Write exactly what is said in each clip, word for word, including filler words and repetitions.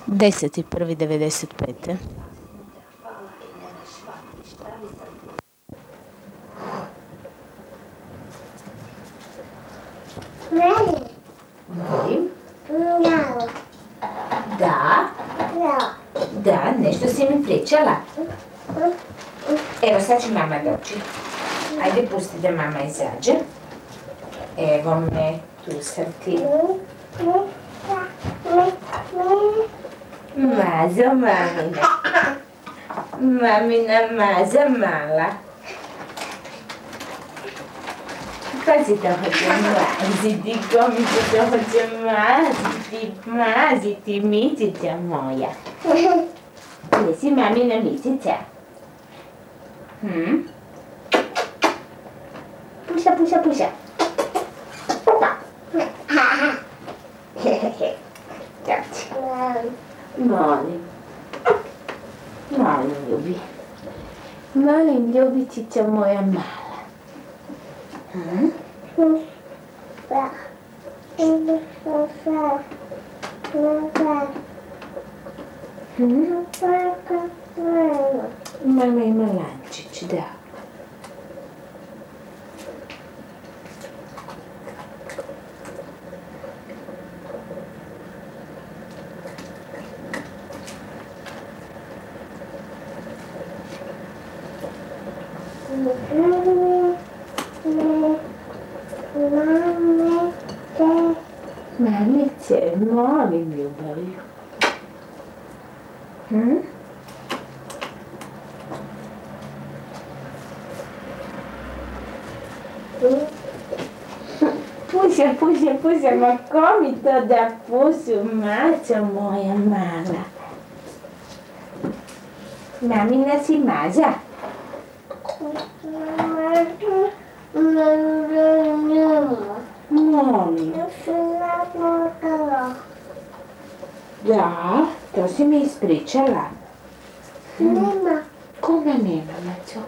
deseti prvi devedeset pete. Meni? Molim? Da. Da? Da. Da, nešto si mi pričala? Evo, sad će mama doći. Ajde, pusti da mama izađe. Evo me, tu sam ti. Mazo, mamina. Mamina maza mala. Ko si to hoće maziti? Ko mi se to hoće maziti? Maziti, micica moja. Jesi mamina micica? Hm? Puša, puša, puša. Doći. Molim. Molim, ljubi. Molim, ljubičica moja mala. Hm? Da. Hm? Mama ima lančić, da. Mamice, molim, ljubavi. Hm? Puša, puša, puša, ma ko mi to da pušu, maco moja mala? Mamina si maza? Molim. Da, to si mi ispričala. Nema. Koga nema, maco?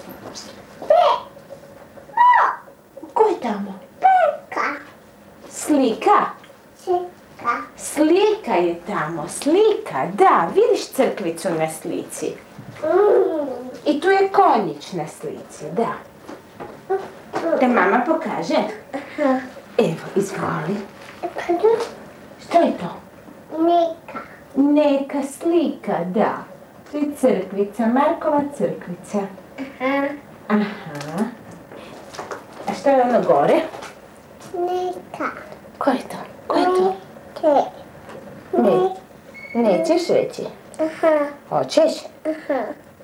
Ko je tamo? Peka. Slika? Čeka. Slika je tamo, slika, da, vidiš crkvicu na slici. I tu je konjić na slici, da. Da mama pokaže? Evo, izvoli. Što je to? Neka. Neka slika, da. Tu je crkvica, Markova crkvica. Aha. A što je ono gore? Neka. Ko je to? Ko je to? Te. Ne. Nećeš reći? Aha. Hoćeš? Aha.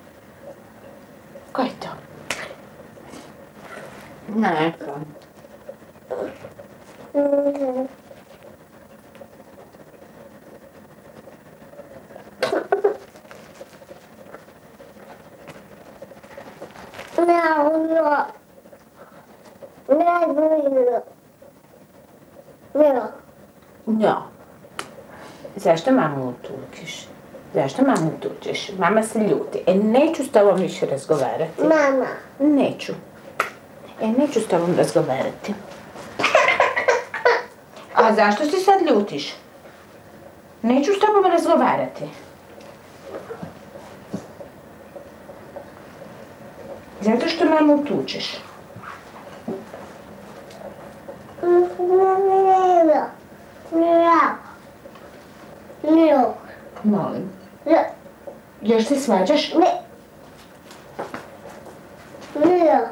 Ko je to? Neka. Mjau. Mjau. Mjau. No. Zašto mamu utučiš? Zašto mamu utučiš? Mama se ljuti. E, neću s tobom više razgovarati. Mama. Neću. E, neću s tobom razgovarati. A zašto se sad ljutiš? Neću s tobom razgovarati. Zato što mamu utučeš. Mjau. Mjau. Mjau. Molim. Mjau. Još se svađaš? Ne. Mjau.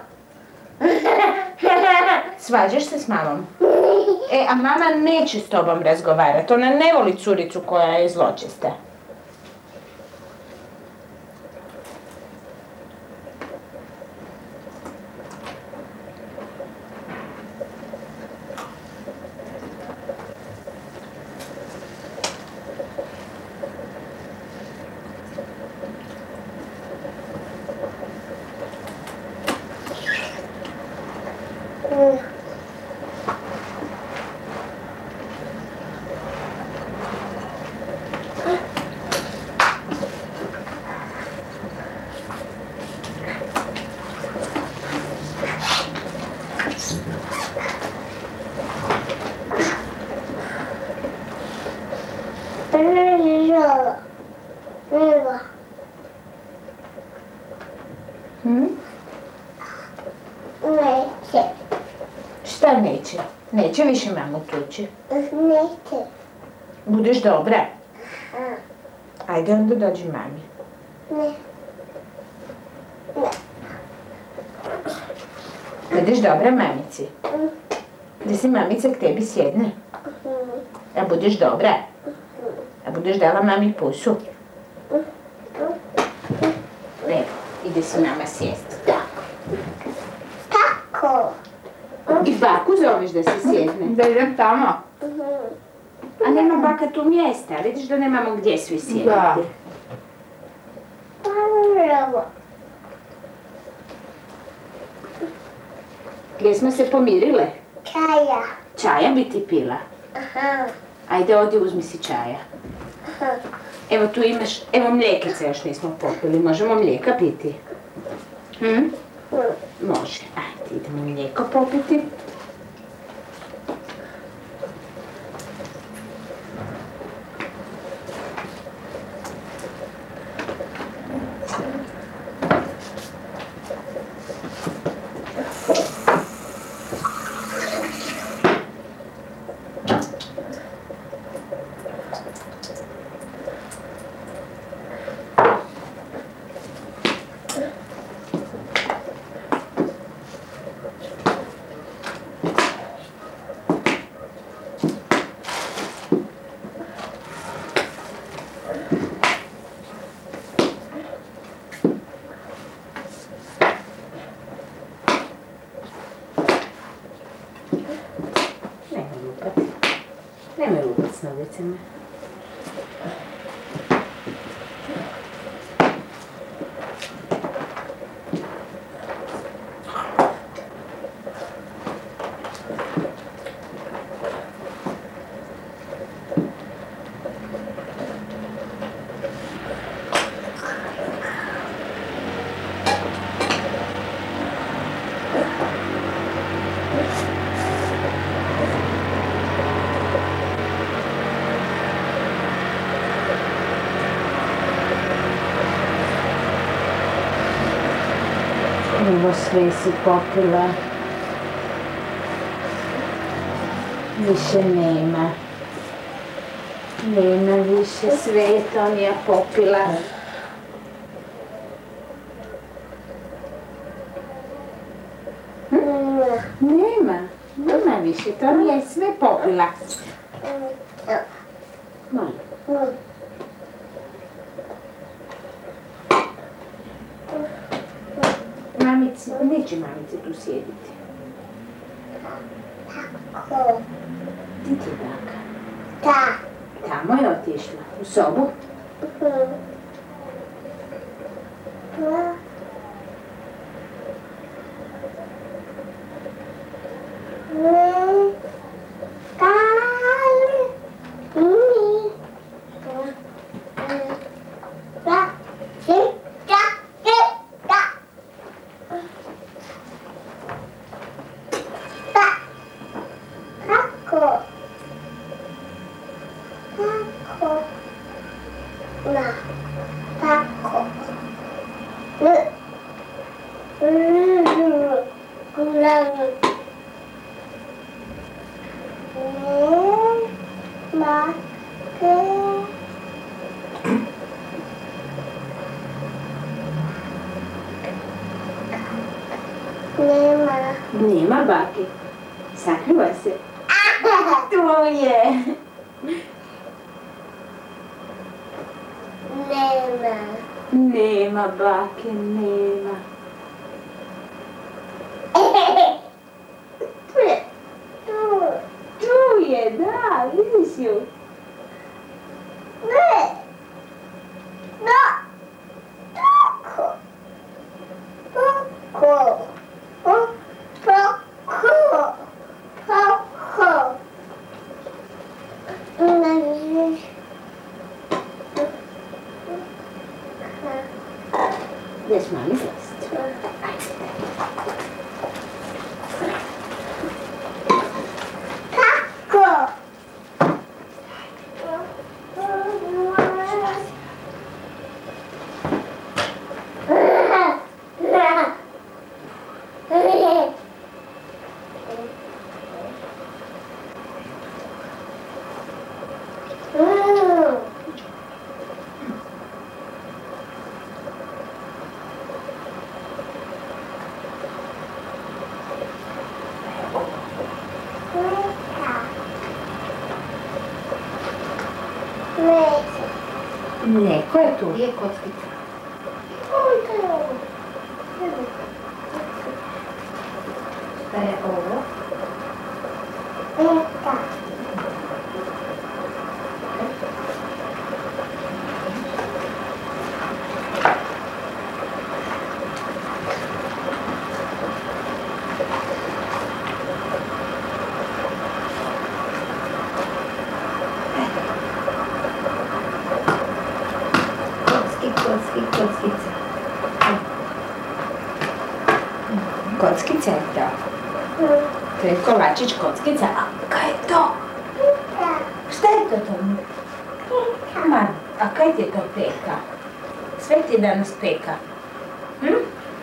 Svađaš se s mamom? E, a mama neće s tobom razgovarati. Ona ne voli curicu koja je zločesta. Milo. Milo. Hm? Neće. Šta neće? Neće više mamu tući. Neće. Budeš dobra? Aha. Ajde onda dođi mami. Ne. Ne. Budeš dobra mamici? Mm. Da si mamica k tebi sjedne? Mhm. A budeš dobra? A budeš dala mami pusu? Evo, ide si mama sjest. Tako. Tako. I baku zoveš da se sjedne? Da idem tamo. Mhm. A nema baka tu mjesta, vidiš da nemamo gdje svi sjediti. Da. Bravo. Gdje smo se pomirile? Čaja. Čaja bi ti pila. Aha. Ajde, ovdje uzmi si čaja. Aha. Evo tu imaš, evo mlijekice još nismo popili, možemo mlijeka piti? Hm? Mm. Može. Ajde, idemo mlijeko popiti. Nemoj lupat. Nemoj lupat s nogicama. Evo sve si popila. Više nema. Nema više, sve je Tonija popila. Nema, nema više, Tonija je sve popila. Molim. Mm. Mamici, neće mamici tu sjediti. Tako. Ti ti baka. Da. Tamo je otišla, u sobu. Mhm. Da. Ne. Kali. Ni. Da. Si. Da. Si. Da. Da. Kako? Kako? Na. Kako? Ne. Kurang. Ma. Ke. Nema. Nema bake. Sakriva se. Tu je. Nema. Nema bake, nema. Tu je. Tu. Tu je, da, vidiš ju. Ne. Da. Tako. Tako. Tako. Tako. Ne. Ideš mali zlast. Tako. Ne, ko je tu? Gdje je kockica? Šta je ovo? Kockica. Kockica je to. To je kolačić kockica. A kaj je to? Šta je to to? Man, a kaj ti je to peka? Sve ti je danas peka. Hm?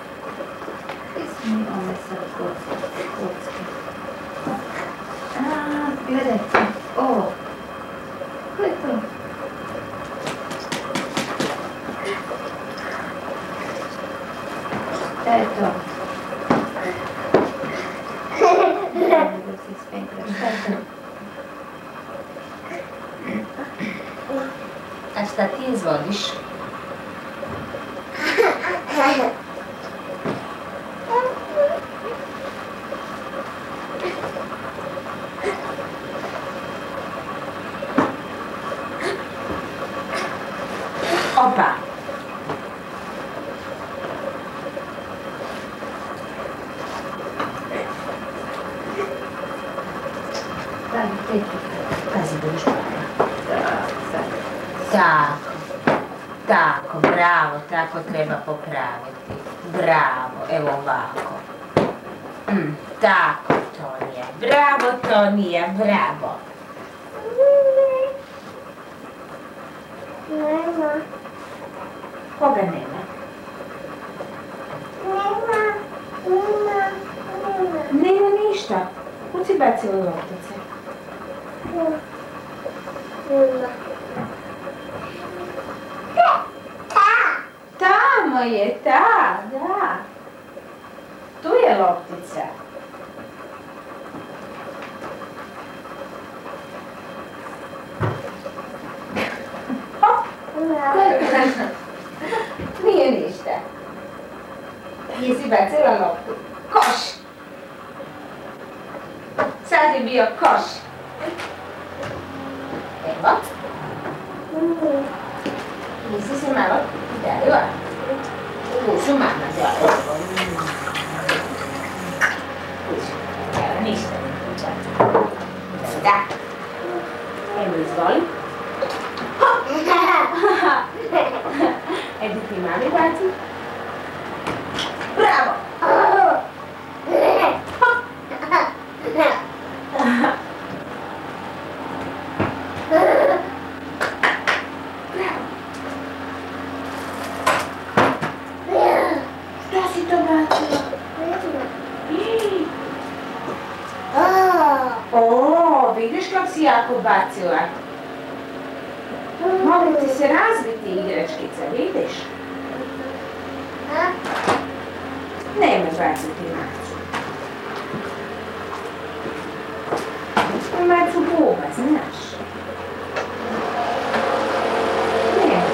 Ove sad kocke. A, gledajte. Ovo. Ko je to? Šta je to? Da si spenkaš. Šta je to? A šta ti izvodiš? Opa! Pazi, budeš pravi. Tako, tako, bravo, tako treba popraviti. Bravo, evo ovako. Mm, tako, Tonija. Bravo, Tonija, bravo. Nema. Koga nema? Nema. Nema. Nema. Nema ništa. Kud si bacila loptice? Nema. Tamo je ta, da. Tu je loptica. Nije ništa. Jesi bacila loptu? Koš! Sad je bio koš. Evo. Nisi se malo udarila? U dušu mama dala. Kući. Evo, ništa ne kuća. Da. Evo, izvoli. Edi ti mami baci. Bravo! Šta si to bacila? O, vidiš kako si jako bacila? Mogu ti se razbiti igračkica, vidiš? Nemoj baciti macu. Macu buba, znaš. Nemoj.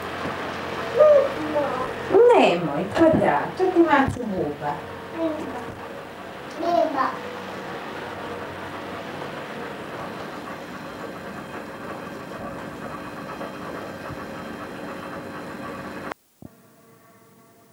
Nemoj, pa da, to ti macu buba.